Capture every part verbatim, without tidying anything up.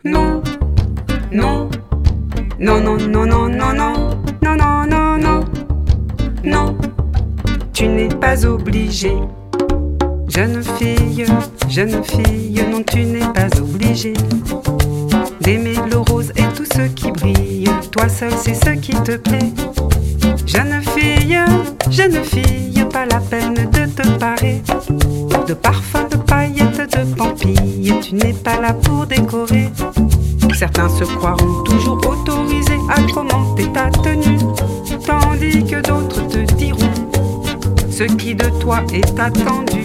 Non, non, non, non, non, non, non, non, non, non, non, non, non, tu n'es pas obligée. Jeune fille, jeune fille, non, tu n'es pas obligée d'aimer le rose et tout ce qui brille. Toi seul, c'est ce qui te plaît. Jeune fille, jeune fille, pas la peine de te parer de parfums, de paillettes, de pampilles. Tu n'es pas là pour décorer. Certains se croiront toujours autorisés à commenter ta tenue, tandis que d'autres te diront ce qui de toi est attendu.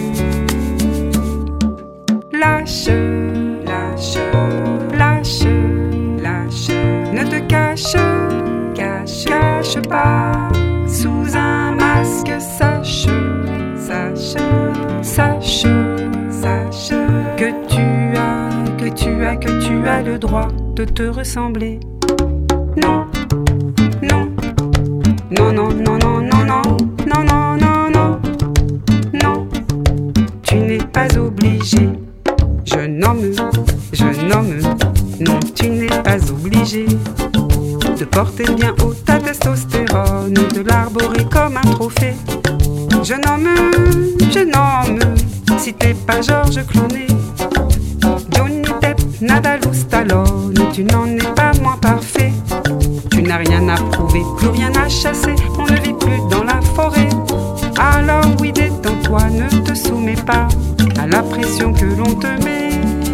Lâche, lâche, lâche, lâche, ne te cache, cache, cache pas sous un masque. Sache, sache, sache, sache que tu as, que tu as, que tu as le droit de te ressembler. Non, non, non, non, non, non, non, non, non, non, non, non, non, tu n'es pas obligé. Jeune homme, jeune homme, non, tu n'es pas obligé de porter bien haut ta testostérone, de l'arborer comme un trophée. Jeune homme, jeune homme, si t'es pas Georges Clooney, Johnny Depp, Nadal ou Stallone, tu n'en es pas moins parfait. Tu n'as rien à prouver, plus rien à chasser, on ne vit plus dans la forêt. Alors oui, détends-toi, ne te soumets pas à la pression que l'on te met.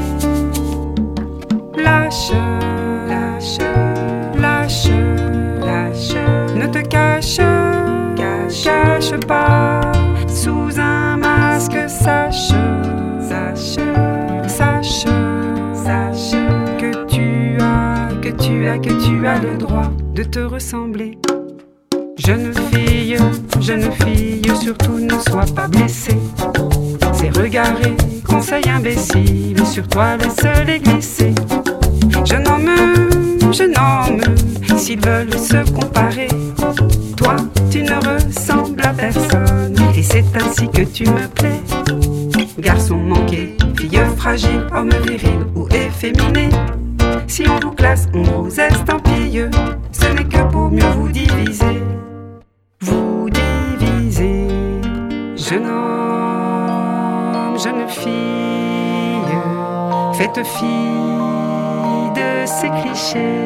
Lâche, lâche, lâche, lâche, ne te cache, cache, cache pas sous un masque. Sache, sache, sache, sache que tu as, que tu as, que tu as le droit de te ressembler. Jeune fille, jeune fille, surtout ne sois pas blessée. Ces regards et conseils imbéciles sur toi laisse-les glisser. Jeune homme, jeune homme, s'ils veulent se comparer, toi tu ne ressembles à personne et c'est ainsi que tu me plais. Garçon manqué, fille fragile, homme viril ou efféminé, si on vous classe, on vous estampille, ce n'est que pour mieux vous diviser. Vous divisez, jeune homme, jeune fille, faites fi de ces clichés,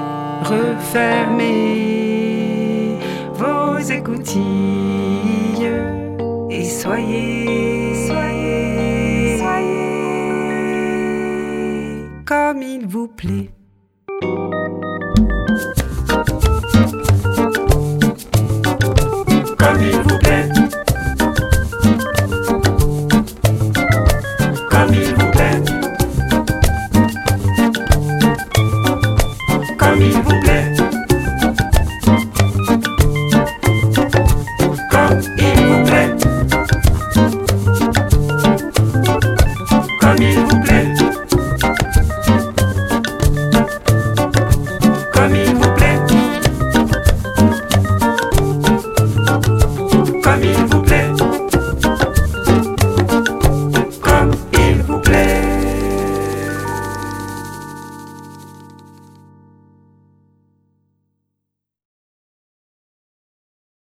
refermez vos écoutilles et soyez, soyez, soyez comme il vous plaît.